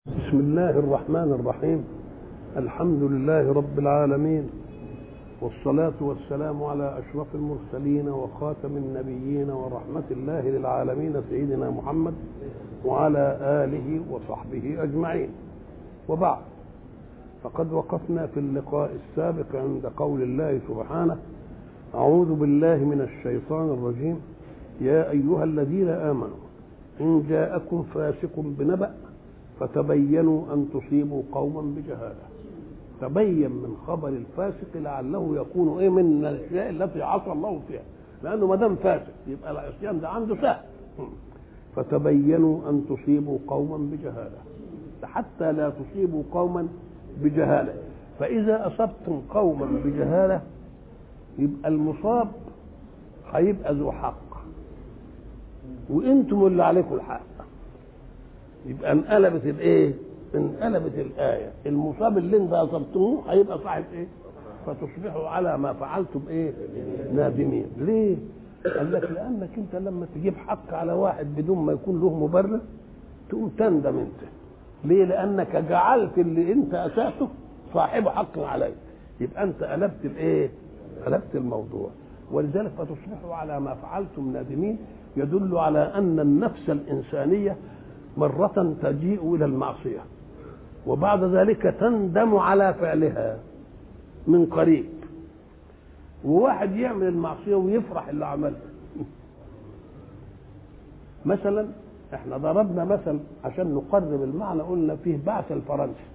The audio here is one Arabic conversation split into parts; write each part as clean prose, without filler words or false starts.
بسم الله الرحمن الرحيم. الحمد لله رب العالمين، والصلاة والسلام على أشرف المرسلين وخاتم النبيين ورحمة الله للعالمين سيدنا محمد وعلى آله وصحبه أجمعين. وبعد، فقد وقفنا في اللقاء السابق عند قول الله سبحانه: أعوذ بالله من الشيطان الرجيم. يا أيها الذين آمنوا إن جاءكم فاسق بنبأ فتبينوا أن تصيبوا قوما بجهالة. تبين من خبر الفاسق لعله يكون من الأشياء التي عصى الله فيها، لأنه ما دام فاسق يبقى العصيان ده عنده سهل. فتبينوا أن تصيبوا قوما بجهالة، حتى لا تصيبوا قوما بجهالة. فإذا أصبتم قوما بجهالة يبقى المصاب هيبقى ذو حق، وانتم اللي عليكم الحق. يبقى انقلبت الايه؟ انقلبت الايه. المصاب اللي انت اصبتموه هيبقى صاحب ايه؟ فتصبحوا على ما فعلتم ايه؟ نادمين. ليه؟ قال لك لانك انت لما تجيب حق على واحد بدون ما يكون له مبرر تقوم تندم انت. ليه؟ لانك جعلت اللي انت اساته صاحب حق عليك. يبقى انت قلبت الايه؟ قلبت الموضوع. ولذلك فتصبحوا على ما فعلتم نادمين يدل على ان النفس الانسانيه مرة تجيء إلى المعصية وبعد ذلك تندم على فعلها من قريب. وواحد يعمل المعصية ويفرح اللي عملها. مثلا احنا ضربنا مثل عشان نقرب المعنى، قلنا فيه بعث الفرنسي،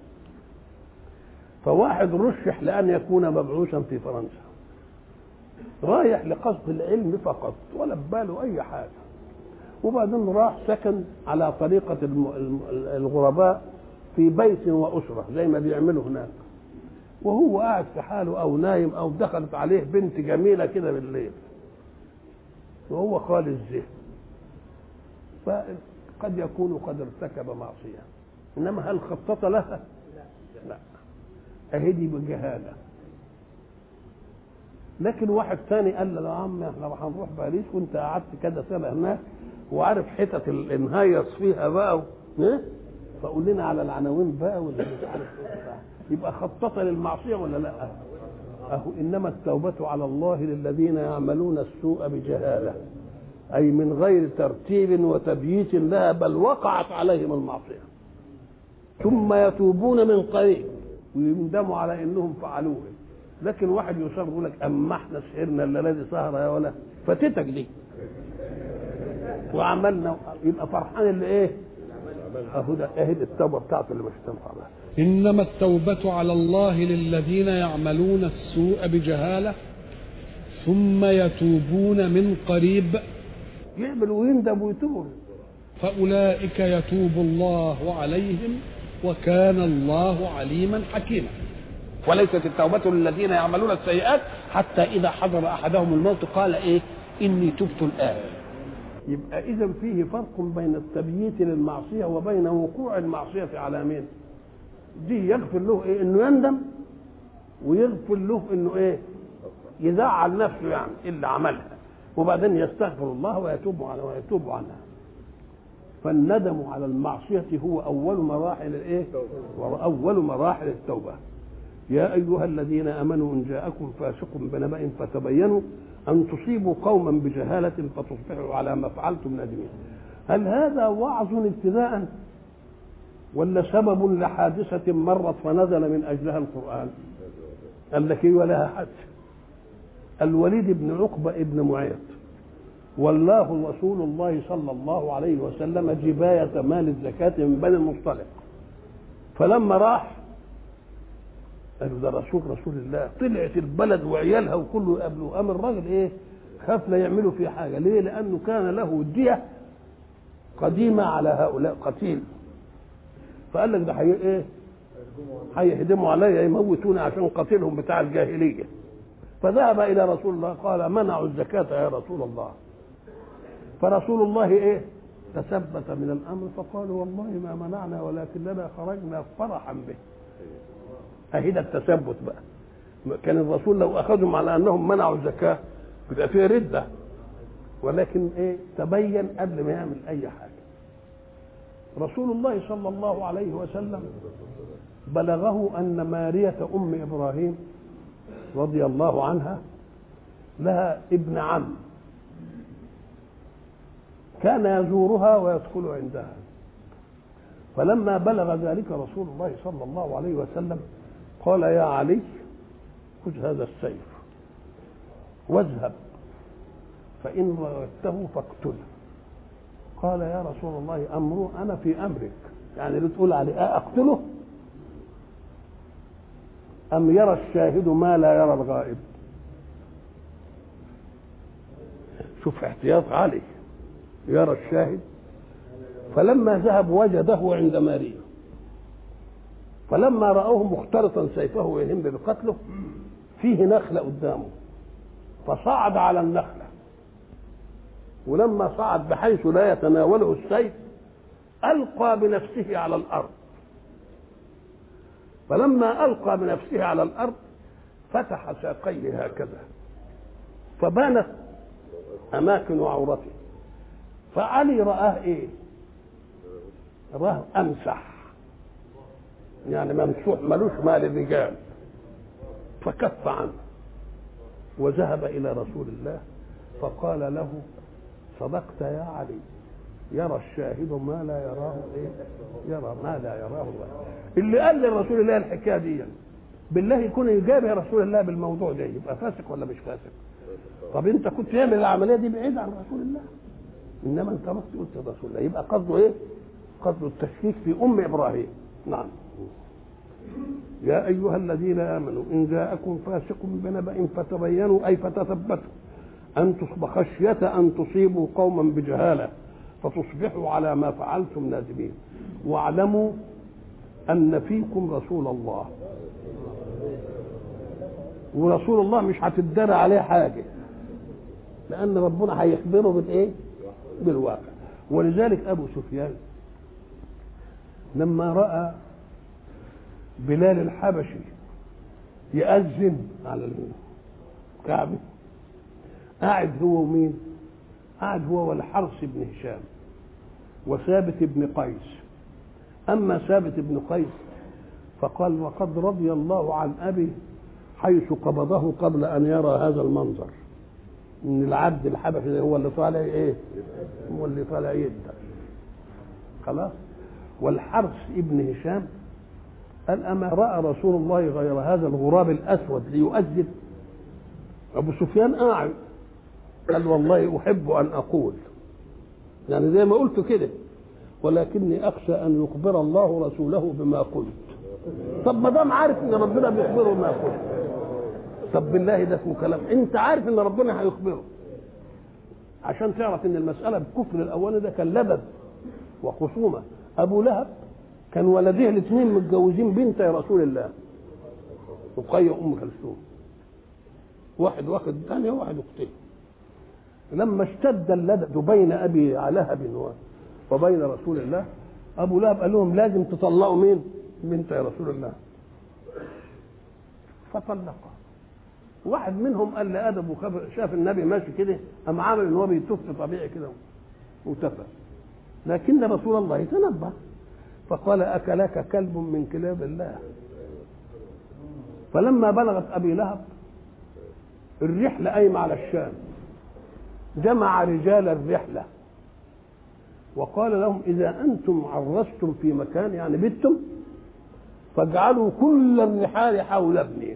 فواحد رشح لأن يكون مبعوثا في فرنسا، رايح لقصد العلم فقط ولا بباله أي حاجة، وبعدين راح سكن على طريقة الغرباء في بيت وأسرة زي ما بيعملوا هناك، وهو قاعد في حاله أو نايم أو دخلت عليه بنت جميلة كده بالليل وهو خالي الذهن، فقد يكون قد ارتكب معصية، إنما هل خطط لها؟ لا، أهدي بجهالة. لكن واحد ثاني قال له: يا عم احنا هنروح باريس وانت قعدت كده سنة هناك وعارف حتت الانهيص فيها بقى فقول لنا على العناوين بقى ولا مش عارف ايه. يبقى خطط للمعصيه ولا لا؟ اهو انما التوبه على الله للذين يعملون السوء بجهاله، اي من غير ترتيب وتبييت لها، بل وقعت عليهم المعصيه ثم يتوبون من قريب ويندموا على انهم فعلوه. لكن واحد يصر يقول لك: اما احنا سهرنا الليله دي سهره يا ولا فاتتك دي وعملنا، يبقى فرحان اللي ايه؟ اهو ده اهل التوبه بتاعته اللي مش تنفع بها. انما التوبه على الله للذين يعملون السوء بجهاله ثم يتوبون من قريب، يعمل ويندم ويتوب، فاولئك يتوب الله عليهم وكان الله عليما حكيما. وليست التوبه للذين يعملون السيئات حتى اذا حضر احدهم الموت قال ايه؟ اني تبت الان. يبقى إذا فيه فرق بين التبييت للمعصية وبين وقوع المعصية على مين؟ دي يغفر له إيه؟ إنه يندم، ويغفر له إنه إيه؟ يزعل نفسه يعني اللي عملها، وبعدين يستغفر الله ويتوب عنها. فالندم على المعصية هو أول مراحل الإيه؟ وأول مراحل التوبة. يا أيها الذين آمنوا إن جاءكم فاسق بنبأ فتبينوا أن تصيبوا قوما بجهالة فتصبحوا على ما فعلتم نادمين. هل هذا وعظ ابتداء ولا سبب لحادثة مرت فنزل من أجلها القرآن؟ قال لك إيه؟ ولها حد. الوليد بن عقبة ابن معيط والله رسول الله صلى الله عليه وسلم جباية مال الزكاة من بني المصطلق، فلما راح قالوا: ده رسول الله. طلعت البلد وعيالها وكله يقابلوه. قام الراجل ايه؟ خاف لا يعملوا فيه حاجه. ليه؟ لانه كان له دية قديمه على هؤلاء قتيل، فقال لك: ده ايه؟ هيهدموا عليا، يموتوني عشان قتيلهم بتاع الجاهليه. فذهب الى رسول الله قال: منعوا الزكاه يا رسول الله. فرسول الله ايه؟ تثبت من الامر فقالوا: والله ما منعنا ولكننا خرجنا فرحا به. اهي ده التثبت بقى. كان الرسول لو اخذهم على انهم منعوا الزكاه بتبقى فيه رده، ولكن ايه؟ تبين قبل ما يعمل اي حاجه. رسول الله صلى الله عليه وسلم بلغه أن مارية أم إبراهيم رضي الله عنها لها ابن عم كان يزورها ويدخل عندها. فلما بلغ ذلك رسول الله صلى الله عليه وسلم قال يا علي خذ هذا السيف واذهب فإن رغبته فاقتله. قال يا رسول الله أمره أنا في أمرك، يعني بتقول عليه أقتله أم يرى الشاهد ما لا يرى الغائب؟ شوف احتياط علي، يرى الشاهد. فلما ذهب وجده عند ماريا، فلما رأوه مختلطا سيفه ويهم بقتله فيه نخلة قدامه، فصعد على النخلة، ولما صعد بحيث لا يتناوله السيف ألقى بنفسه على الأرض. فلما ألقى بنفسه على الأرض فتح ساقيه هكذا فبانت أماكن عورته. فعلي رآه إيه؟ رآه أمسح، يعني ممسوح ملوش مال الرجال، فكف عنه وذهب إلى رسول الله فقال له صدقت يا علي، يرى الشاهد ما لا يراه ايه؟ يرى ما لا يراه الله. اللي قال لرسول الله الحكايه دي بالله يكون يجابه رسول الله بالموضوع ده يبقى فاسق ولا مش فاسق؟ طب انت كنت تعمل العمليه دي بعيد عن رسول الله، انما انت رحت قلت رسول الله، يبقى قصده ايه؟ قصده التشكيك في ام ابراهيم. نعم. يا ايها الذين امنوا ان جاءكم فاسق بنبأ فتبينوا اي فتثبتوا ان خشيه ان تصيبوا قوما بجهاله فتصبحوا على ما فعلتم نادمين واعلموا ان فيكم رسول الله. ورسول الله مش هتدرى عليه حاجه، لان ربنا هيخبره بالايه؟ بالواقع. ولذلك ابو سفيان لما راى بلال الحبشي يأذن على الكعبه قاعد هو ومين؟ قاعد هو والحرس بن هشام وثابت بن قيس. أما ثابت بن قيس فقال وقد رضي الله عن أبي حيث قبضه قبل أن يرى هذا المنظر، إن العبد الحبشي هو اللي طالع إيه؟ هو اللي طالع يدك خلاص. والحرس ابن هشام قال أما رأى رسول الله غير هذا الغراب الأسود ليؤذن؟ أبو سفيان قاعد قال والله أحب أن أقول، يعني زي ما قلت كده، ولكني أخشى أن يخبر الله رسوله بما قلت. طب ما دام عارف أن ربنا بيخبره بما قلت، طب بالله ده اسمه كلام؟ أنت عارف أن ربنا هيخبره عشان تعرف أن المسألة بالكفر الأولي ده كان لبب وخصومة. أبو لهب كان ولديه الاثنين متجوزين بنت يا رسول الله، رقية أم كلثوم، واحد واخد الثانية وواحد أختين. لما اشتد اللدد بين ابي لهب وبين رسول الله ابو لهب قال لهم لازم تطلقوا مين؟ بنت يا رسول الله. فطلقها. واحد منهم قال لادب وخبر شاف النبي ماشي كده قام عامل ان هو بيتف طبيعي كده وتفى، لكن رسول الله تنبه فقال اكلك كلب من كلاب الله. فلما بلغت ابي لهب الرحله قايمه على الشام، جمع رجال الرحلة وقال لهم إذا أنتم عرستم في مكان يعني بتم فاجعلوا كل الرحال حول ابني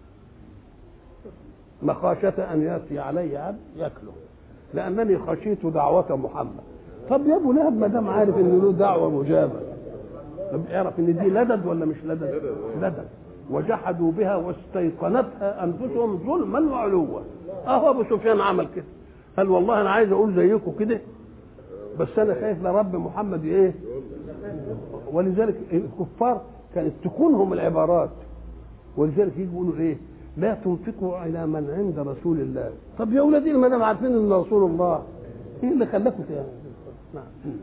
مخافة أن يأتي علي عبد يأكله، لأنني خشيت دعوة محمد. طب يا أبو لهب ما دام عارف إن له دعوة مجابة، طب يعرف إن دي لدد ولا مش لدد؟ لدد. وجحدوا بها واستيقنتها أنفسهم ظلما وعلوا. أهو أبو سفيان عمل كده، قال والله انا عايز اقول زيكم كده بس انا خايف لرب محمد ايه. ولذلك الكفار كانت تكونهم العبارات، ولذلك يجوا يقولوا ايه لا تنفقوا على من عند رسول الله. طب يا ولادي ما دام عارفين ان رسول الله ايه اللي خلاكم نعم.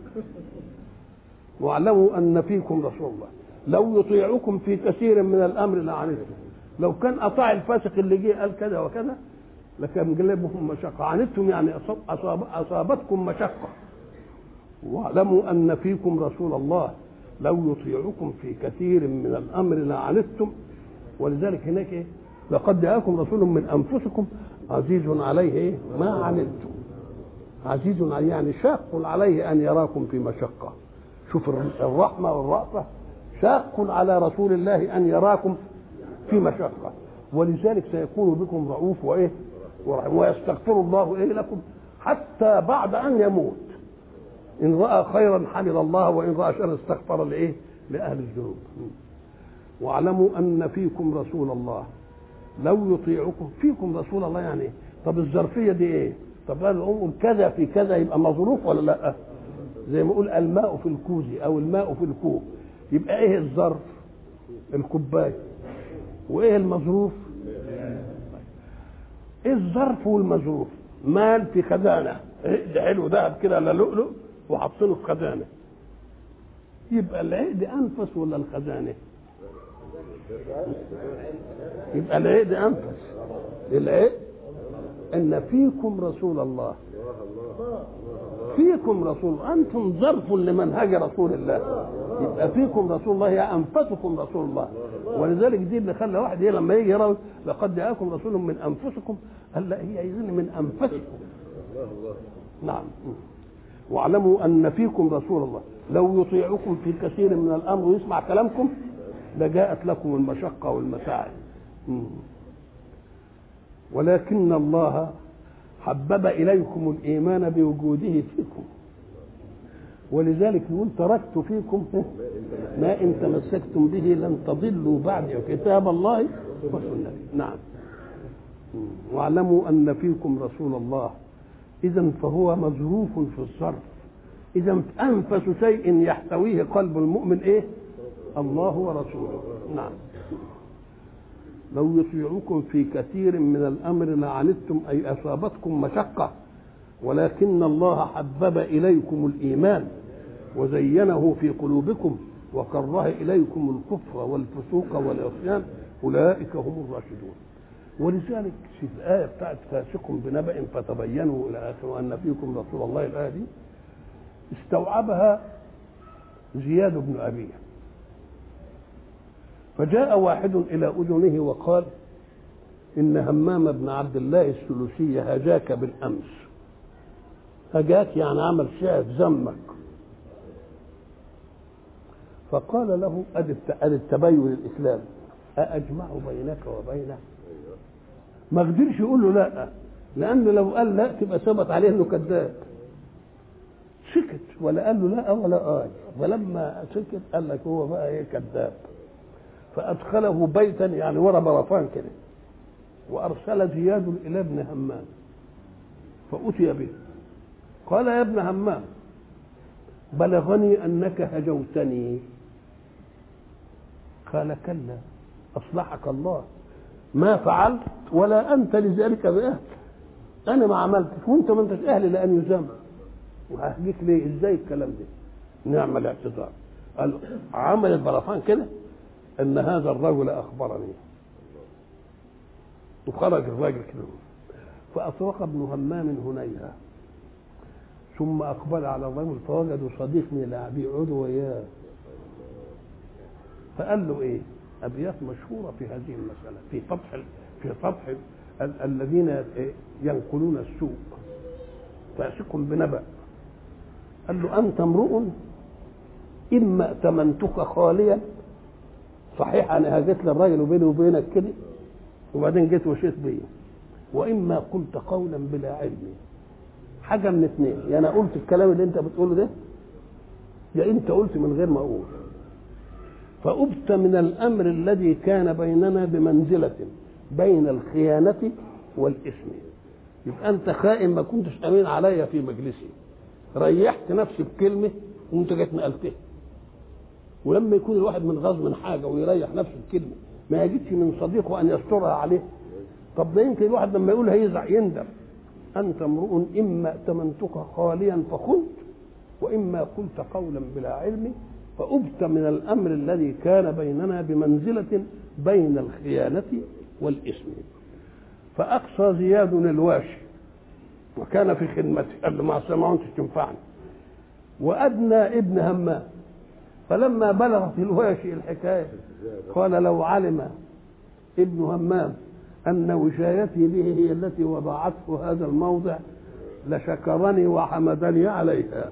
واعلموا ان فيكم رسول الله لو يطيعكم في كثير من الامر لعنتم. لو كان اطاع الفاسق اللي جه قال كذا وكذا لكن جلبهم مشقة. عنتم يعني أصابتكم مشقة واعلموا أن فيكم رسول الله لو يطيعكم في كثير من الأمر لعنتم. ولذلك هناك إيه؟ لقد جاءكم رسول من أنفسكم عزيز عليه إيه؟ ما عنتم. عزيز عليه يعني شاق عليه أن يراكم في مشقة. شوف الرحمة والرأفة، شاق على رسول الله أن يراكم في مشقة، ولذلك سيكون بكم رؤوف وإيه ويستغفر الله إيه لكم حتى بعد أن يموت. إن رأى خيرا حمد الله وإن رأى شرا استغفر لإيه لأهل الذنوب. واعلموا أن فيكم رسول الله لو يطيعكم. فيكم رسول الله يعني إيه؟ طب الظرفية دي إيه؟ طب قال نقول كذا في كذا يبقى مظروف ولا لا؟ زي ما يقول الماء في الكوز أو الماء في الكوب، يبقى إيه الظرف؟ الكوباية. وإيه المظروف؟ إيه الظرف والمظروف؟ مال في خزانة، عقد حلو ذهب كده لا لؤلؤ وحاطينه في خزانة، يبقى العقد أنفس ولا الخزانة؟ يبقى العقد أنفس. العقد إن فيكم رسول الله. فيكم رسول، أنتم ظرف لمنهج رسول الله، يبقى فيكم رسول الله يا أنفسكم رسول الله. ولذلك دي اللي خلى واحد لما يجي يرى لقد جاءكم رسول من أنفسكم، قال لا هي يزن من أنفسكم. نعم. واعلموا أن فيكم رسول الله لو يطيعكم في كثير من الأمر ويسمع كلامكم لجاءت لكم المشقة والمتاعب، ولكن الله حبب إليكم الإيمان بوجوده فيكم، ولذلك يقول تركت فيكم ما إن تمسكتم به لن تضلوا بعد كتاب الله وسنتي. نعم. واعلموا أن فيكم رسول الله، إذا فهو مظروف في الصرف. إذا أنفس شيء يحتويه قلب المؤمن إيه؟ الله ورسوله. نعم. لو يطيعكم في كثير من الأمر لعنتم أي أصابتكم مشقة، ولكن الله حبب إليكم الإيمان وزينه في قلوبكم وكره إليكم الكفر والفسوق والعصيان أولئك هم الراشدون. ولذلك في الآية بتاعت فاسق بنبأ فتبينوا إلى آخره وأن فيكم رسول الله، الآية دي استوعبها زياد بن أبي، فجاء واحد إلى أذنه وقال إن همام بن عبد الله السلوسي هجاك بالأمس. هجاك يعني عمل شعب ذمك. فقال له أدي التبين الإسلام أأجمع بينك وبينه؟ ما قدرش يقول له لا، لأنه لو قال لا تبقى ثبت عليه إنه كذاب. سكت ولا قال له لا ولا فلما سكت قال لك هو بقى إيه كذاب. فأدخله بيتا يعني ورا برفان كده، وأرسل زياد إلى ابن همام فأتي به. قال يا ابن همام بلغني أنك هجوتني. قال كلا أصلحك الله ما فعلت ولا أنت لذلك بأهل. أنا ما عملتش وأنت ما أنتش أهل لأن يزام. وههجيك ليه؟ إزاي الكلام ده؟ نعم الاعتذار. قال عمل البرفان كده ان هذا الرجل اخبرني. وخرج الراجل كده فاطرق ابن همام هنيها ثم اقبل على الرجل فوجدوا صديق من لاعبيه يقعدوا وياه. فقال له ايه؟ ابيات مشهوره في هذه المساله في فتح الذين ينقلون السوء. فاسق بنبأ قال له انت امرؤ اما ائتمنتك خاليا، صحيح انا هاجت للراجل وبيني وبينك كده وبعدين جيت وشيت بيه، واما قلت قولا بلا علم. حاجه من اثنين، يا انا قلت الكلام اللي انت بتقوله ده يا انت قلت من غير ما اقول. فأبت من الامر الذي كان بيننا بمنزله بين الخيانه والاثم. يبقى انت خائن، ما كنتش امين عليا في مجلسي، ريحت نفسي بكلمه وانت جيت نقلتها. ولما يكون الواحد من غصب من حاجه ويريح نفسه بكلمه ما يجدش من صديقه ان يسترها عليه. طب ده يمكن الواحد لما يقول هيزعل يندم. انت امرؤ اما ائتمنتك خاليا فخنت واما قلت قولا بلا علم فأبت من الامر الذي كان بيننا بمنزله بين الخيانه والاثم. فاقصى زياد الواشي وكان في خدمته قال له ما سمعتش تنفعني. وأدنى ابن همام. فلما بلغت الواشي الحكاية قال لو علم ابن همام أن وشايتي به هي التي وضعته هذا الموضع لشكرني وحمدني عليها.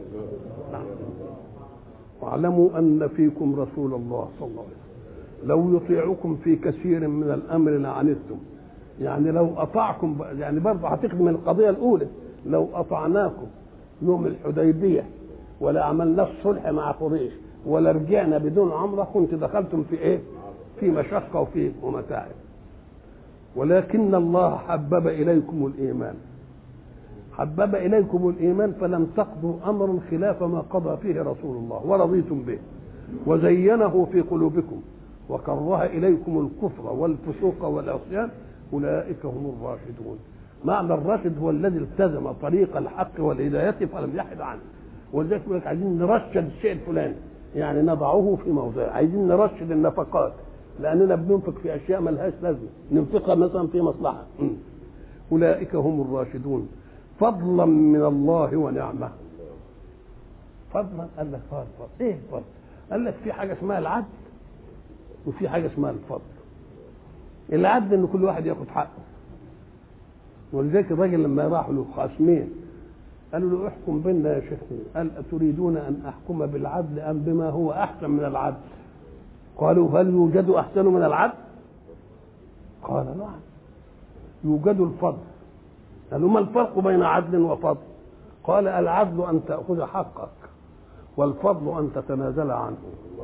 واعلموا أن فيكم رسول الله صلى الله عليه وسلم لو يطيعكم في كثير من الأمر لعنتم. يعني لو أطعكم، يعني برضه هتخدم القضية الأولى، لو أطعناكم يوم الحديبية ولا عملنا الصلح مع قريش ولا رجعنا بدون عمرة كنت دخلتم في إيه؟ في مشقة وفي ومتاعب. ولكن الله حبب إليكم الإيمان، حبب إليكم الإيمان فلم تقضوا أمرا خلاف ما قضى فيه رسول الله ورضيتم به، وزينه في قلوبكم وكره إليكم الكفر والفسوق والعصيان، أولئك هم الراشدون. معنى الراشد هو الذي التزم طريق الحق والهداية فلم يحد عنه. ولذلك يقول لك عايزين نرشد الشيء الفلاني، يعني نضعه في موضعه. عايزين نرشد النفقات لأننا بننفق في أشياء ما لهاش لازمة، ننفقها مثلا في مصلحة. أولئك هم الراشدون فضلا من الله ونعمة. فضلا قال لك فضل. إيه فضل؟ قال لك في حاجة اسمها العدل وفي حاجة اسمها الفضل. العدل إن كل واحد ياخد حقه. ولذلك الراجل لما راحوا له خصمين قالوا له احكم بيننا يا شيخ، قال أتريدون أن أحكم بالعدل أم بما هو أحسن من العدل؟ قالوا هل يوجد أحسن من العدل؟ قال نعم يوجد الفضل. قالوا ما الفرق بين عدل وفضل؟ قال العدل أن تأخذ حقك والفضل أن تتنازل عنه.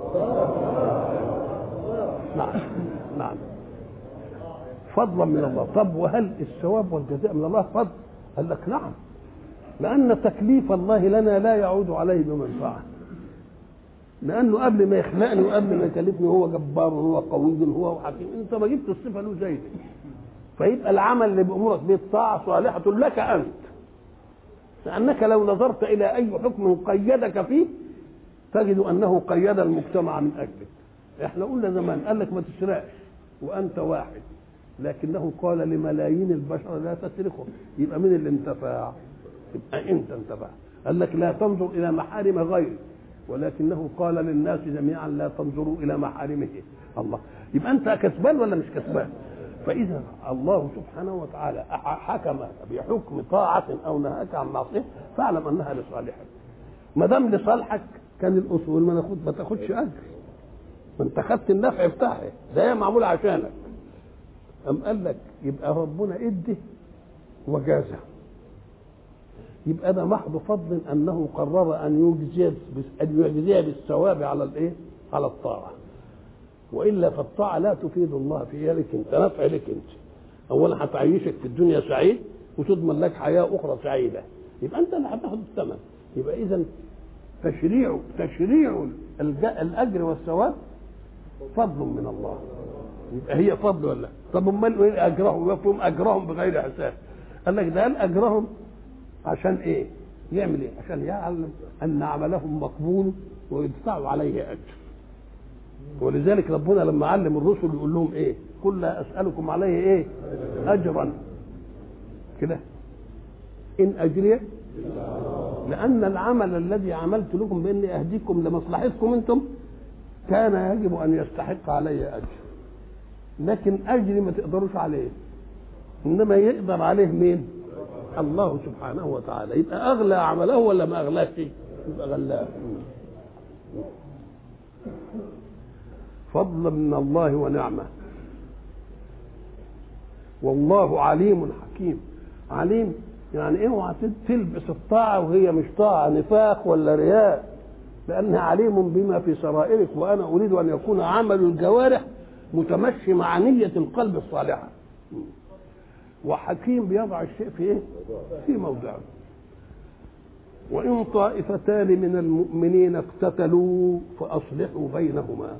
نعم نعم فضلا من الله. طب وهل الثواب والجزاء من الله فضل؟ قال لك نعم، لأن تكليف الله لنا لا يعود عليه بمنفعة، لأنه قبل ما يخلقني وقبل ما يكلفني هو جبار وهو قوي وهو حكيم. أنت ما جبت الصفة له زي دي، فيبقى العمل اللي بأمورك به طاعة صالحة لك أنت، لأنك لو نظرت إلى أي حكم قيدك فيه تجد أنه قيد المجتمع من أجلك. إحنا قلنا زمان قال لك ما تسرقش وأنت واحد، لكنه قال لملايين البشر لا تسرقوا. يبقى من اللي انتفع؟ يبقى أنت انتفع. قال لك لا تنظر إلى محارم غيرك، ولكنه قال للناس جميعا لا تنظروا إلى محارمه. الله، يبقى أنت كسبان ولا مش كسبان؟ فإذا الله سبحانه وتعالى حكم بحكم طاعة أو نهاك عن معصية فاعلم أنها لصالحك. ما دام لصالحك كان الأصول ما تاخدش أجر، ما أنت خدت النفع بتاعه، ده معمول عشانك. أم قال لك يبقى ربنا إدي وجازه، يبقى ده محض فضل أنه قرر أن يجزي بالثواب على الإيه؟ على الطاعة. وإلا فالطاعة لا تفيد الله فيها لك أنت، نفع لك أنت. أولا هتعيشك في الدنيا سعيد وتضمن لك حياة أخرى سعيدة، يبقى أنت اللي هتاخد الثمن. يبقى إذا تشريع الأجر والثواب فضل من الله. يبقى هي فضل ولا؟ طب امال ايه اجرهم؟ يفهم اجرهم بغير حساب. قال لك ده قال اجرهم عشان ايه؟ يعمل ايه؟ عشان يعلم ان عملهم مقبول ويدفعوا عليه اجر. ولذلك ربنا لما علم الرسل يقول لهم ايه؟ قل لا اسالكم عليه ايه؟ اجرا كده ان اجري، لان العمل الذي عملت لكم باني اهديكم لمصلحتكم انتم كان يجب ان يستحق علي اجر، لكن اجري ما تقدروش عليه، انما يقدر عليه مين؟ الله سبحانه وتعالى. يبقى اغلى عمله ولا ما اغلاش؟ يبقى غلاه. فضلا من الله ونعمه، والله عليم حكيم. عليم يعني اوعى تلبس الطاعه وهي مش طاعه، نفاق ولا رياء، لانها عليم بما في سرائرك، وانا اريد ان يكون عمل الجوارح متمشي مع نية القلب الصالحة. وحكيم بيضع الشيء في ايه؟ في موضعه. وإن طائفتان من المؤمنين اقتتلوا فأصلحوا بينهما.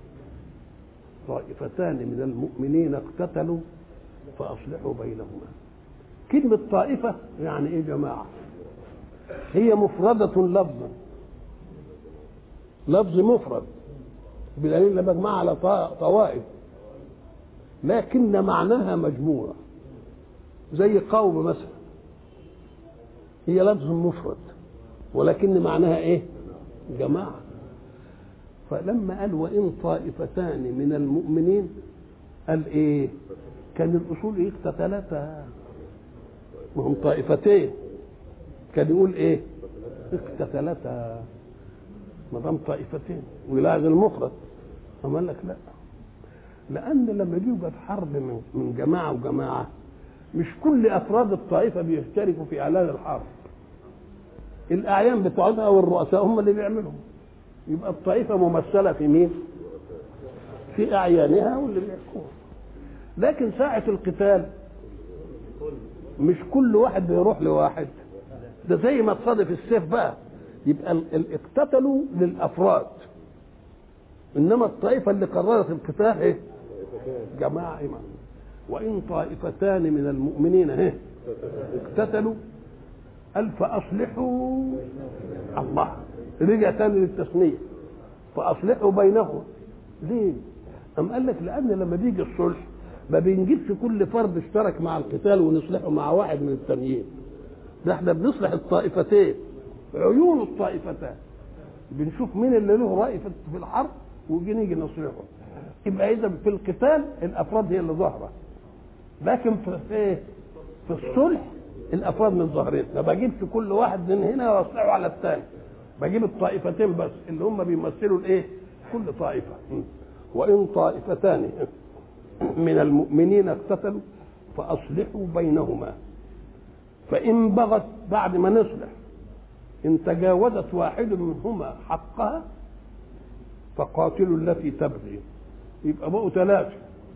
طائفتان من المؤمنين اقتتلوا فأصلحوا بينهما. كلمة طائفة يعني ايه جماعة؟ هي مفردة لفظا، لفظ مفرد بدليل لما مجمع على طوائف، لكن معناها مجموعة، زي قوم مثلا، هي لفظ مفرد ولكن معناها ايه؟ جماعة. فلما قال وإن طائفتان من المؤمنين قال إيه؟ كان الأصول إيه؟ اقتتلتا، وهم طائفتين، كان يقول إيه؟ اقتتلتا ما دام طائفتين ويلاغي المفرد. أما قال لك لا، لأن لما يوجد حرب من جماعة وجماعة مش كل أفراد الطائفة بيشتركوا في إعلان الحرب، الأعيان بتوعها والرؤساء هم اللي بيعملوا، يبقى الطائفة ممثلة في مين؟ في أعيانها واللي بيحكموا. لكن ساعة القتال مش كل واحد بيروح لواحد، ده زي ما تصادف السيف بقى، يبقى اقتتلوا للأفراد، إنما الطائفة اللي قررت القتال إيه؟ جماعة إيمان. وإن طائفتان من المؤمنين إيه؟ اقتتلوا قال فأصلحوا، الله رجع تاني للتثنية، فأصلحوا بينهم. ليه؟ أم قال لك لأن لما بيجي الصلح ما بنجيبش كل فرد اشترك مع القتال ونصلحه مع واحد من التانيين، ده احنا بنصلح الطائفتين، عيون الطائفتان، بنشوف مين اللي له رأي في الحرب ونيجي نصلحه. يبقى إذا في القتال الأفراد هي اللي ظاهرة، لكن في الصلح الأفراد من ظاهرين، ما بجيبش كل واحد من هنا واصلحه على الثاني، بجيب الطائفتين بس اللي هم بيمثلوا الايه؟ كل طائفة. وإن طائفتان من المؤمنين اقتتلوا فأصلحوا بينهما، فإن بغت بعد ما نصلح إن تجاوزت واحد منهما حقها فقاتلوا التي تبغي، يبقى بقوا ثلاثة،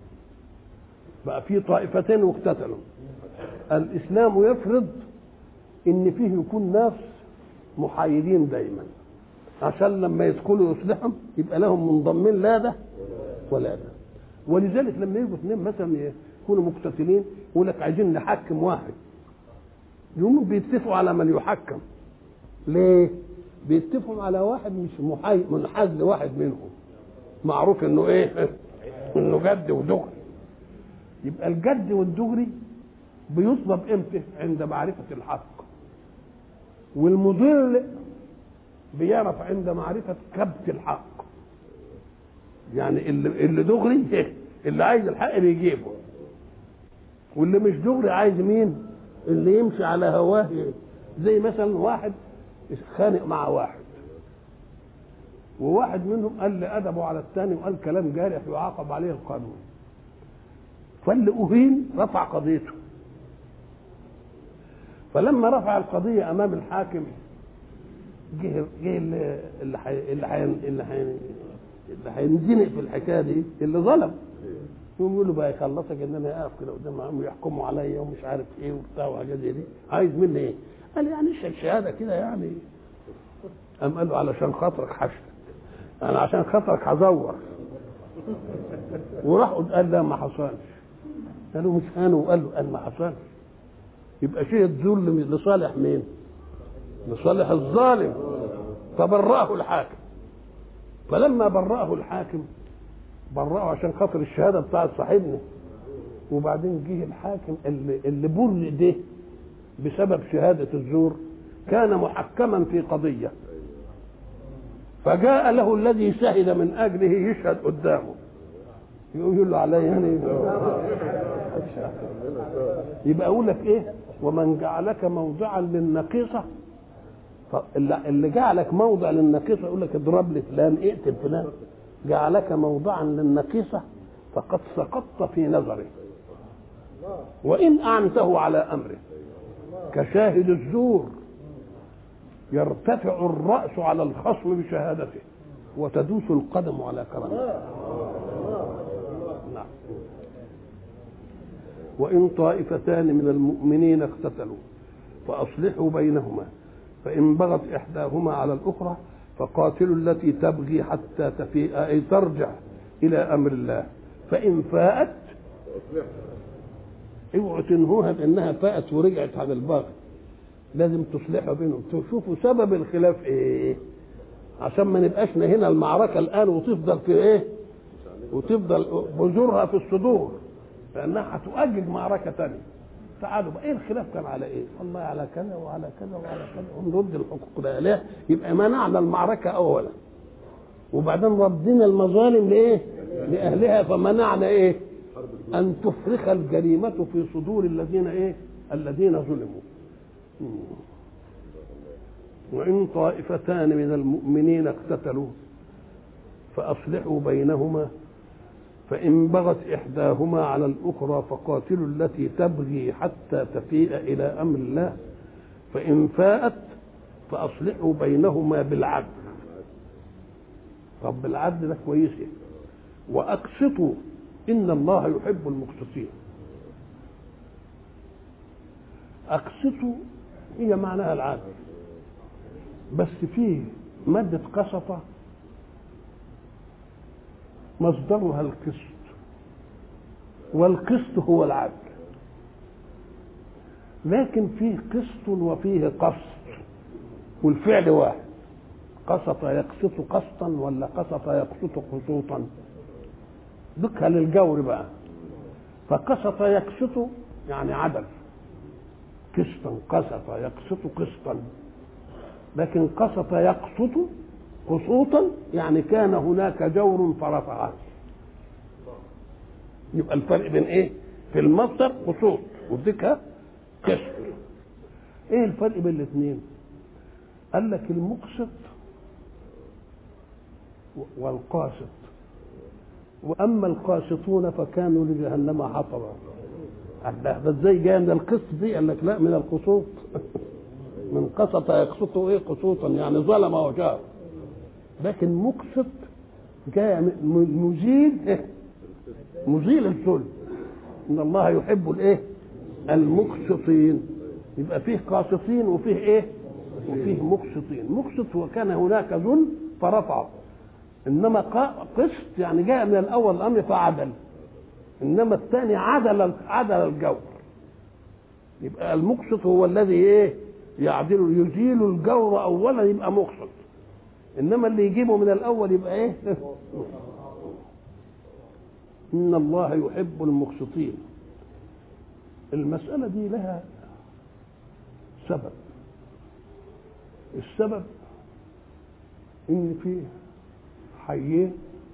بقى في طائفتين واقتتلوا. الإسلام يفرض إن فيه يكون ناس محايدين دايما، عشان لما يدخلوا يصلحهم يبقى لهم منضمين لا ده ولا ده. ولذلك لما يجوا اثنين مثلا يكونوا مقتتلين يقول لك عايزين نحكم واحد، يوم بيتفقوا على من يحكم. ليه؟ بيتفقوا على واحد مش منحاز لواحد منهم، معروف انه ايه؟ انه جد ودغري. يبقى الجد والدغري بيطلب امتى؟ عند معرفة الحق. والمضل بيعرف عند معرفة كبت الحق. يعني اللي دغري اللي عايز الحق بيجيبه، واللي مش دغري عايز مين؟ اللي يمشي على هواه. زي مثلا واحد اتخانق مع واحد، وواحد منهم قال لأدبه على الثاني وقال كلام جارح يعاقب عليه القانون، فاللي أهين رفع قضيته. فلما رفع القضية أمام الحاكم جه اللي هينزنق في الحكاية دي اللي ظلم، يقول له بقى يخلصك ان انا اقف كده قدام يحكموا عليا ومش عارف ايه وبتاع وحاجات زي دي، عايز مني ايه؟ قال يعني الشهاده كده يعني. قام قال له علشان خاطرك حشتك، انا عشان خاطرك هزور. وراح قال لا ما حصلش. قالوا مش انا، وقال له قال ما حصلش. يبقى شيء الظلم لصالح مين؟ لصالح الظالم. فبرأه الحاكم. فلما برأه الحاكم برأه عشان خاطر الشهاده بتاعت صاحبنا. وبعدين جه الحاكم اللي بر ده بسبب شهاده الزور كان محكما في قضيه، فجاء له الذي شهد من اجله يشهد قدامه، يقول له علي يعني. يبقى اقول لك ايه؟ ومن جعلك موضعا للنقيصه، اللي جعلك موضع للنقيصه يقول لك اضرب لي فلان، اقتل فلان. جعلك موضعا للنقيصه فقد سقطت في نظره، وان اعنته على امره كشاهد الزور يرتفع الراس على الخصم بشهادته وتدوس القدم على كرامته. نعم. وان طائفتان من المؤمنين اقتتلوا فاصلحوا بينهما فان بغت احداهما على الاخرى فقاتلوا التي تبغي حتى تفيء، اي ترجع الى امر الله، فان فاءت اوعوا تنهوها بانها فاءت ورجعت عن الباغي، لازم تصلحوا بينهم، تشوفوا سبب الخلاف ايه، عشان ما نبقاش هنا المعركه الان وتفضل في ايه، وتفضل بذورها في الصدور، لانها هتؤجج معركه ثانيه. تعالوا بقى ايه الخلاف كان على ايه؟ والله على كذا وعلى كذا وعلى كذا، ونرد الحقوق ده ليه؟ يبقى منعنا المعركه اولا، وبعدين ردنا المظالم لايه؟ لاهلها، فمنعنا ايه؟ ان تفرخ الجريمه في صدور الذين ايه؟ الذين ظلموا. وان طائفتان من المؤمنين اقتتلوا فاصلحوا بينهما فإن بغت إحداهما على الأخرى فقاتلوا التي تبغي حتى تفيء إلى أمر الله فإن فاءت فأصلحوا بينهما بالعدل. طب بالعدل ده كويس، وأقسطوا إن الله يحب المقسطين. أقسطوا هي معناها العدل، بس فيه مادة قسطة مصدرها القسط، والقسط هو العدل، لكن فيه قسط وفيه قسط والفعل واحد. قسط يقسط قسطا ولا قسط يقسط قسوطا، ذكها للجور بقى. فقسط يقسط يعني عدل، قسطا قسط يقسط قسطا، لكن قسط يقسط قسوطا يعني كان هناك جور فرفعه. يبقى الفرق بين ايه؟ في المصدر قسوط وذكها قسط. ايه الفرق بين الاثنين؟ قال لك المقسط والقاسط، واما القاسطون فكانوا لجهنم حطبا. ده ازاي جاي من القسط دي؟ قال لك لا، من القسوط. من قسط يقسط ايه؟ قسوطا يعني ظلم وجار. لكن مقسط جاء مزيل الظلم. ان الله يحب الايه؟ المقسطين. يبقى فيه قاسطين وفيه ايه؟ وفيه مقسطين. مقسط وكان هناك ظلم فرفعه، انما قسط يعني جاء من الاول الامر فعدل، انما الثاني عدل الجور. يبقى المقسط هو الذي ايه؟ يعدل، يزيل الجور اولا يبقى مقسط، انما اللي يجيبه من الاول يبقى ايه؟ ان الله يحب المقسطين. المسألة دي لها سبب. السبب ان في حيين،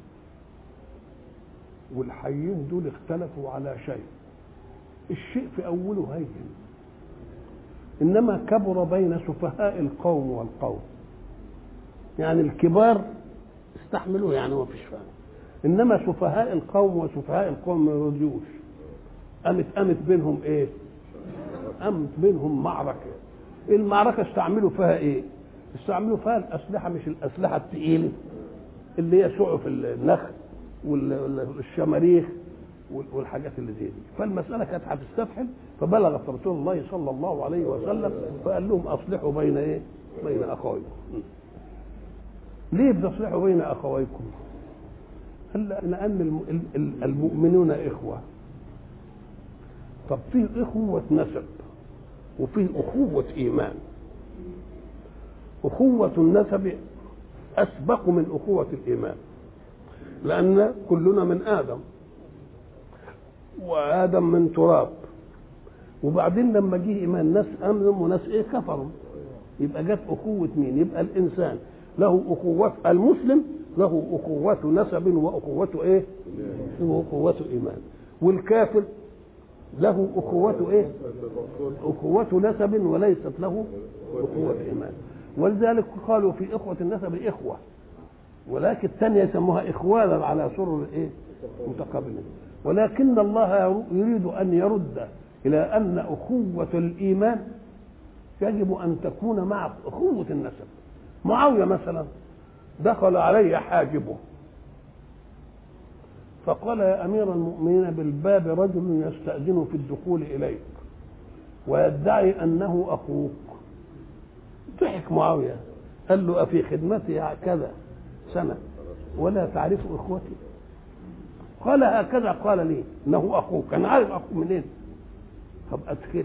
والحيين دول اختلفوا على شيء. الشيء في اوله هين، انما كبر بين سفهاء القوم والقوم. يعني الكبار استحملوه يعني ما فيش فهم، انما سفهاء القوم وسفهاء القوم ما يرضيوش. قامت بينهم ايه؟ قامت بينهم معركه. المعركه استعملوا فيها ايه؟ استعملوا فيها الاسلحه، مش الاسلحه الثقيله اللي هي سعف النخل والشماريخ والحاجات اللي زي دي. فالمساله كانت هتستفحل، فبلغت رسول الله صلى الله عليه وسلم فقال لهم اصلحوا بين ايه؟ بين اخويكم. ليه بتصلحوا بين اخويكم؟ قال لان المؤمنون اخوه. طب فيه اخوه نسب وفيه اخوه ايمان. اخوه النسب اسبق من اخوه الايمان، لان كلنا من ادم، وادم من تراب، وبعدين لما جه ايمان ناس امنوا وناس ايه؟ كفروا. يبقى جت اخوه مين؟ يبقى الانسان له اخوه، المسلم له اخوه نسب واخوه ايه؟ واخوه ايمان. والكافر له اخوه ايه؟ اخوه نسب وليست له اخوه ايمان. ولذلك قالوا في اخوه النسب اخوه، ولكن الثانيه يسموها اخوانا على سرر ايه؟ متقابلين. ولكن الله يريد ان يرد الى ان اخوه الايمان يجب ان تكون مع اخوه النسب. معاويه مثلا دخل علي حاجبه فقال يا امير المؤمنين بالباب رجل يستأذن في الدخول اليك ويدعي انه اخوك. ضحك معاويه قال له افي خدمتي كذا سنه ولا تعرف اخوتي؟ قال هكذا قال لي انه اخوك. انا عارف اخوك منين؟ طب ادخله.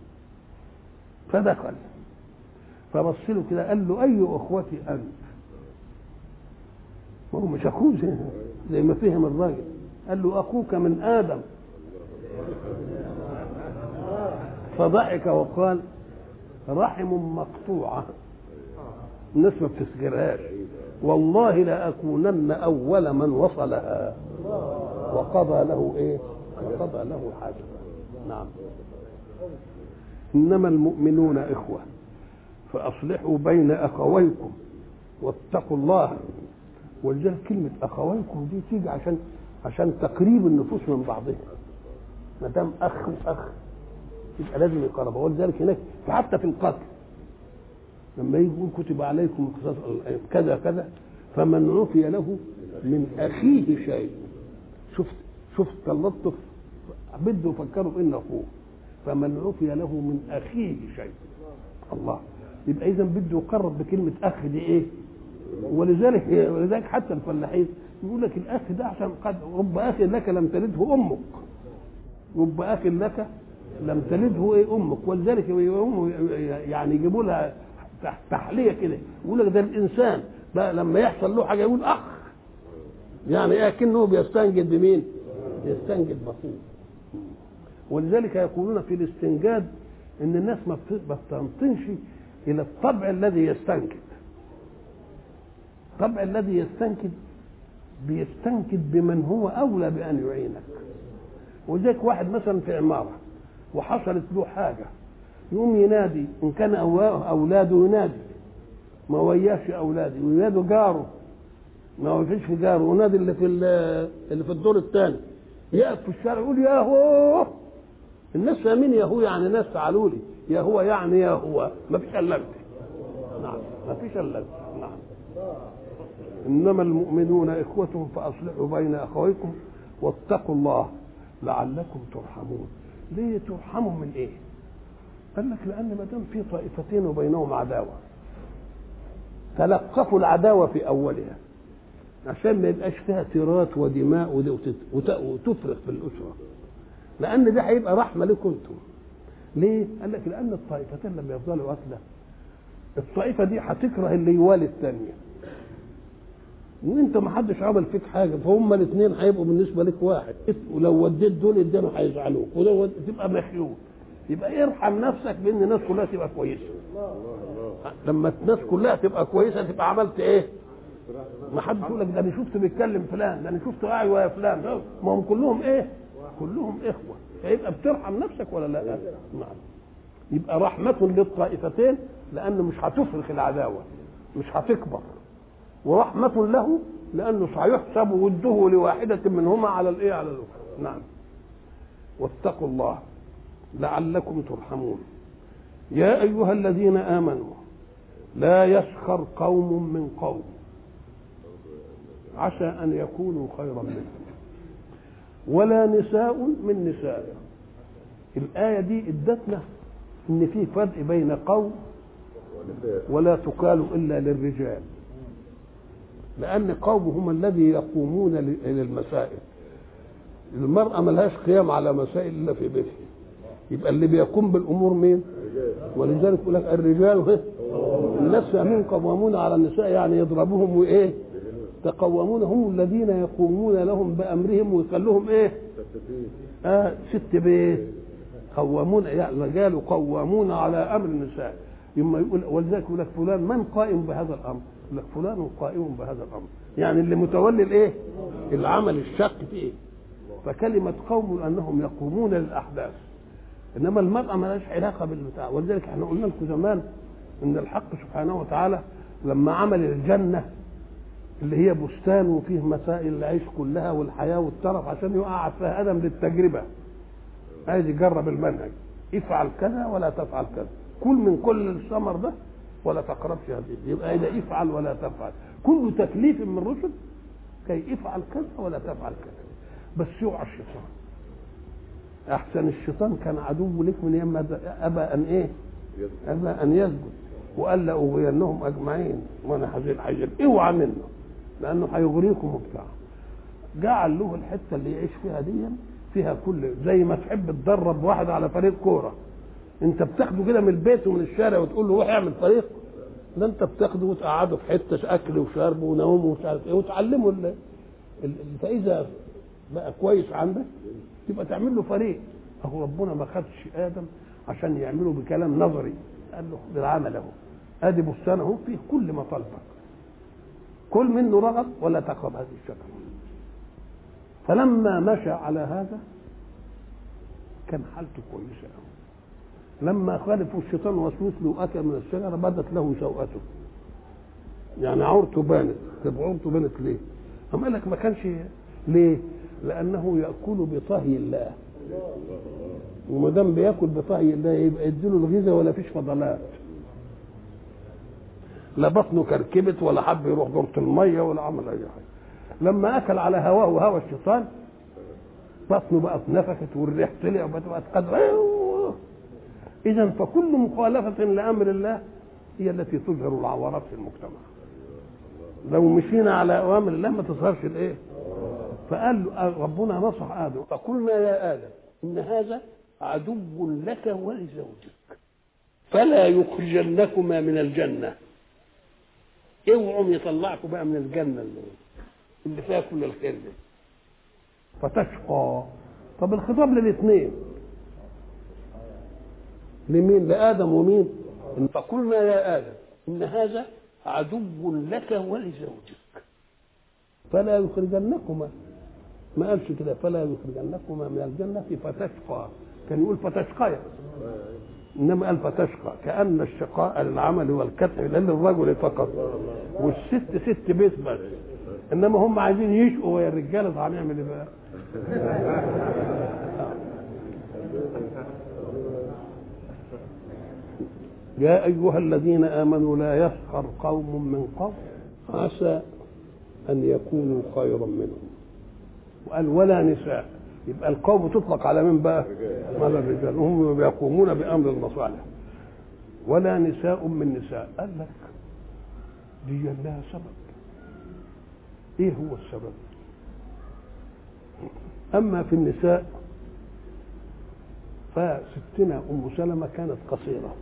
فدخل فبص له كده قال له اي اخوتي انت؟ ما هو مش اخوه زي ما فهم الراجل. قال له اخوك من ادم. فضحك وقال رحم مقطوعة، الناس ما بتسجلهاش، والله لأكونن أول من وصلها، وقضى له إيه؟ وقضى له حاجة. نعم. إنما المؤمنون إخوة فأصلحوا بين أخويكم واتقوا الله. ولذلك كلمة أخويكم دي تيجي عشان تقريب النفوس من بعضها. ما دام أخ وأخ يبقى لازم يقربوا. ولذلك هناك حتى في القتل لما يقول كتب عليكم كذا كذا فمن عفي له من أخيه شيء. شفت اللطف، بده يفكروا بأنه أخوه، فمن عفي له من أخيه شيء. الله، يبقى إذا بده يقرب بكلمة أخ دي إيه؟ ولذلك حتى الفلاحين يقول لك الأخ ده عشان قد رب أخ لك لم تلده أمك، رب أخ لك لم تلده إيه أمك. ولذلك يعني يجيبوا لها تحلية كده، يقول لك ده الإنسان بقى لما يحصل له حاجة يقول أخ، يعني إيه كأنه بيستنجد بمين؟ يستنجد بأخوه. ولذلك يقولون في الاستنجاد ان الناس ما بتنطنش الى الطبع الذي يستنكد. الطبع الذي يستنكد بيستنكد بمن هو اولى بان يعينك. ولذلك واحد مثلا في عماره وحصلت له حاجه يقوم ينادي، ان كان اولاده ينادي، ما وياش اولاده وينادوا جاره، ما ويفيش في جاره، ونادي اللي في الدور الثاني، يقف في الشارع يقول يا هو. الناس فاهمين يا هو يعني ناس تعالوا لي، يا هو يعني يا هو، ما فيش الا انت. نعم، ما فيش الا انت. نعم. انما المؤمنون اخوة فاصلحوا بين اخويكم واتقوا الله لعلكم ترحمون. ليه ترحموا من ايه؟ قال لك لان ما دام في طائفتين وبينهم عداوه تلقفوا العداوه في اولها عشان ما يبقاش فيها تيرات ودماء وتفرق في الاسره، لان ده هيبقى رحمه لكم انتم. ليه؟ قال لك لان الطائفتين لما يفضلوا قتله الطائفه دي هتكره اللي يوالي الثانيه، وانت ما حدش عمل فيك حاجه، فهم الاثنين هيبقوا بالنسبه لك واحد، ولو وديت دول الدم هيزعلوك، ولو تبقى مخيول. يبقى ارحم نفسك بان الناس كلها تبقى كويسه. لما الناس كلها تبقى كويسه تبقى عملت ايه؟ ما حد يقول لك ده انا شفت بيتكلم فلان، ده انا شفت قاعد ويا فلان، ما هم كلهم ايه؟ كلهم اخوه، فيبقى بترحم نفسك ولا لا؟ نعم. يبقى رحمه للطائفتين لانه مش هتفرخ العداوه، مش هتكبر، ورحمه له لانه سيحسب وده لواحده منهما على الايه؟ على الاخرى. نعم. واتقوا الله لعلكم ترحمون. يا ايها الذين امنوا لا يسخر قوم من قوم عسى ان يكونوا خيرا منهم ولا نساء من نساء. الآية دي ادتنا ان في فرق بين قوم ولا تقال الا للرجال، لان قوم هم الذي يقومون للمسائل. المرأة ملهاش قيام على مسائل الا في بيتها، يبقى اللي بيقوم بالامور مين؟ ولذلك يقول لك الرجال الناس فاهمين قوامون على النساء، يعني يضربوهم وايه؟ تقومون، هم الذين يقومون لهم بامرهم ويخلوهم ايه؟ ست بيت. قوامون يعني الرجال قوامون على امر النساء. يما يقول ولذلك يقول لك فلان من قائم بهذا الامر؟ يقول لك فلان قائم بهذا الامر، يعني اللي متولي الايه؟ العمل الشق فيه. فكلمه قوم انهم يقومون للاحداث، انما المراه ما لهاش علاقه بالبتاع. ولذلك احنا قلنا لكم زمان ان الحق سبحانه وتعالى لما عمل الجنه اللي هي بستان وفيه مسائل العيش كلها والحياه والترف عشان يقع فيها ادم للتجربه، عايز يجرب المنهج، افعل كذا ولا تفعل كذا، كل من كل الثمر ده ولا تقربش هذه. يبقى اذا افعل ولا تفعل، كل تكليف من الرسل كي افعل كذا ولا تفعل كذا، بس يوعى الشيطان. احسن الشيطان كان عدو لك من يوم ابى ان ايه؟ ابى ان يسجد وقال لاغوينهم اجمعين وانا حزين اوعى منه لانه هيغريكم وبتاع. جعل له الحته اللي يعيش فيها دي فيها كل، زي ما تحب تدرب واحد على فريق كوره، انت بتاخده كده من البيت ومن الشارع وتقول له روح اعمل فريق، ده انت بتاخده وتقعده في حته اكل وشرب ونوم ومش عارف ايه وتعلمه فاذا بقى كويس عندك تبقى تعمل له فريق. اهو ربنا ما خدش ادم عشان يعملوا بكلام نظري. قال له خذ العمل اهو، ادي بستان اهو فيه كل مطالبك، كل منه رغب ولا تقرب هذه الشجره. فلما مشى على هذا كان حالته كويسه قوي. لما خالفوا الشيطان وسوس له واكل من الشجره بدت له سوءته، يعني عورته بانت. طب عورته بانت ليه؟ أم قال لك ما كانش. ليه؟ لأنه يأكل بطهي الله، وما دام بياكل بطهي الله يبقى يديله الغذاء ولا فيش فضلات، لا بطنه كركبت ولا حب يروح دورة المية ولا عمل أي حاجة. لما أكل على هواه وهوى الشيطان بطنه بقت نفخت والريح طلع وبقت قدر. إذا فكل مخالفة لأمر الله هي التي تظهر العورات في المجتمع. لو مشينا على أوامر الله ما تظهرش الإيه؟ فقال ربنا نصح آدم فقلنا يا آدم إن هذا عدو لك ولزوجك فلا يخرجنكما من الجنة. اوعوا يطلعكم بقى من الجنة اللي فيها كل الخير ده فتشقى. طب الخطاب للاثنين، لمين؟ لآدم ومين؟ فقلنا يا آدم إن هذا عدو لك ولزوجك فلا يخرجنكما. ما قالش كده فلا يخرجنكما من الجنة فتشقى، كان يقول فتشقى، إنما قال فتشقى كأن الشقاء للعمل والكدح للرجل فقط والست ست بيت بس، إنما هم عايزين يشقوا ويا الرجالة هنعمل إيه بقى؟ يا أيها الذين آمنوا لا يسخر قوم من قوم عسى أن يكونوا خيرا منهم. وقال ولا نساء، يبقى القوم تطلق على من بقى؟ على الرجال، هم يقومون بأمر المصالح. ولا نساء من نساء، قال لك دي لها سبب. ايه هو السبب؟ اما في النساء فستنا ام سلمة كانت قصيرة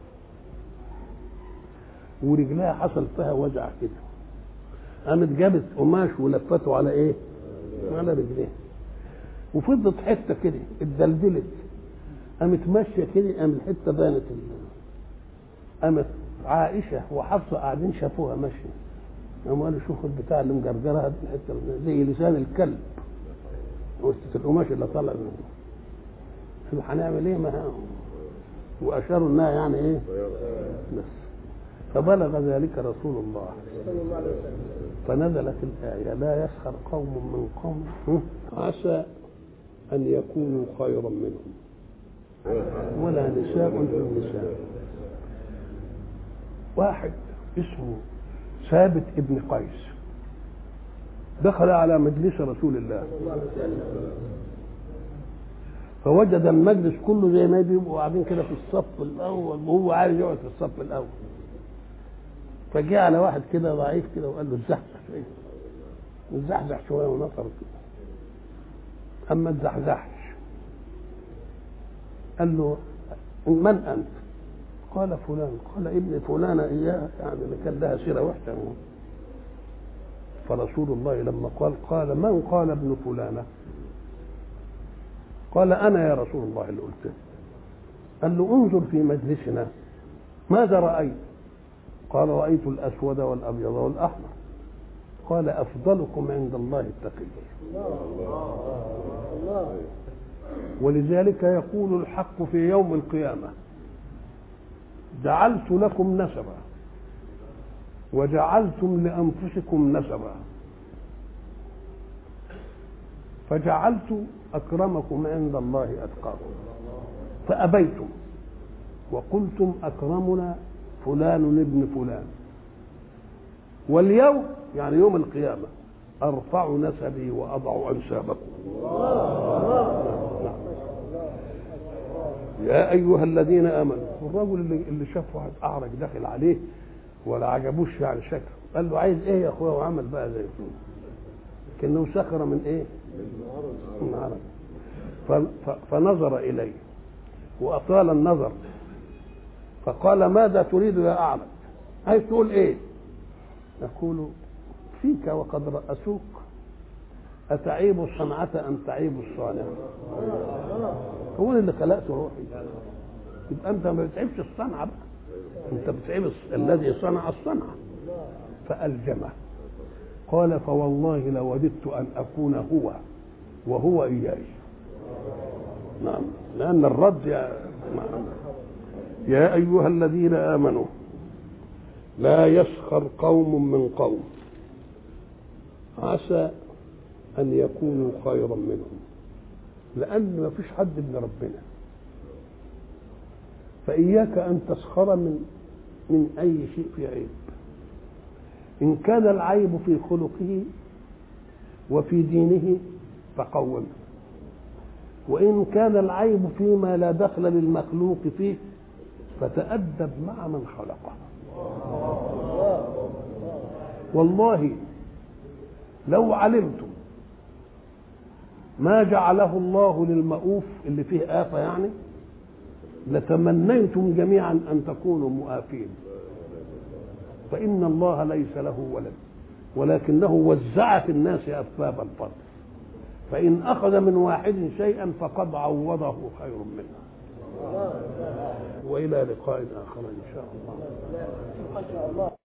ورجلها حصل فيها وجع كده، قامت جابت قماش ولفته على ايه؟ على رجليها، وفضلت حته كده اتدلدلت، قامت ماشيه كده، قام الحته بانت. قامت عائشه وحفصه قاعدين شافوها ماشيه، قاموا قالوا شوفوا البتاع اللي مجرجرها دي الحته زي لسان الكلب، وسط القماش اللي طالع منه. شو هنعمل ايه؟ ما واشاروا انها يعني ايه بس. فبلغ ذلك رسول الله فنزلت الآية لا يسخر قوم من قوم عسى أن يكونوا خيرا منهم ولا نساء من نساء. واحد اسمه ثابت ابن قيس دخل على مجلس رسول الله فوجد المجلس كله زي ما بيبقوا قاعدين كده في الصف الأول وهو عايز يقعد في الصف الأول. فجاء على واحد كده ضعيف كده وقال له اتزحزح شويه، اتزحزح شويه ونطر كده. اما اتزحزحش قال له من انت؟ قال فلان. قال ابن فلانه اياه، يعني اللي كان لها سيره وحشه. فرسول الله لما قال من قال ابن فلانه؟ قال انا يا رسول الله اللي قلته. قال له انظر في مجلسنا ماذا رايت؟ قال رأيت الأسود والأبيض والأحمر. قال أفضلكم عند الله التقي. ولذلك يقول الحق في يوم القيامة جعلت لكم نسبا وجعلتم لأنفسكم نسبا فجعلت أكرمكم عند الله أتقاكم فأبيتم وقلتم أكرمنا فلان ابن فلان. واليوم يعني يوم القيامة أرفع نسبي وأضع أنسابكم. يا أيها الذين آمنوا. الرجل اللي شاف واحد أعرج داخل عليه ولا عجبوش يعني شكله، قال له عايز إيه يا أخويا؟ وعمل بقى زي كأنه سخر من إيه؟ من عرج. فنظر إليه وأطال النظر فقال ماذا تريد يا أعرج؟ عايز تقول إيه؟ يقول فيك وقد رأسوك أتعيب الصنعة أم تعيب الصانع؟ هو اللي خلقت روحي، يبقى انت ما بتعيبش الصنعه بقى، انت بتعيب الذي صنع الصنعه. فألجمه قال فوالله لوددت ان اكون هو وهو اياي. نعم، لان الرد يا ايها الذين امنوا لا يسخر قوم من قوم عسى ان يكونوا خيرا منهم، لان ما فيش حد من ربنا، فاياك ان تسخر من اي شيء في عيب. ان كان العيب في خلقه وفي دينه فقومه، وان كان العيب فيما لا دخل للمخلوق فيه فتأدب مع من خلقه. والله لو علمتم ما جعله الله للمؤوف اللي فيه آفة يعني لتمنيتم جميعا أن تكونوا مؤافين، فإن الله ليس له ولد ولكنه وزع في الناس أسباب الفضل، فإن أخذ من واحد شيئا فقد عوضه خير منه. وإلى لقاء آخر إن شاء الله.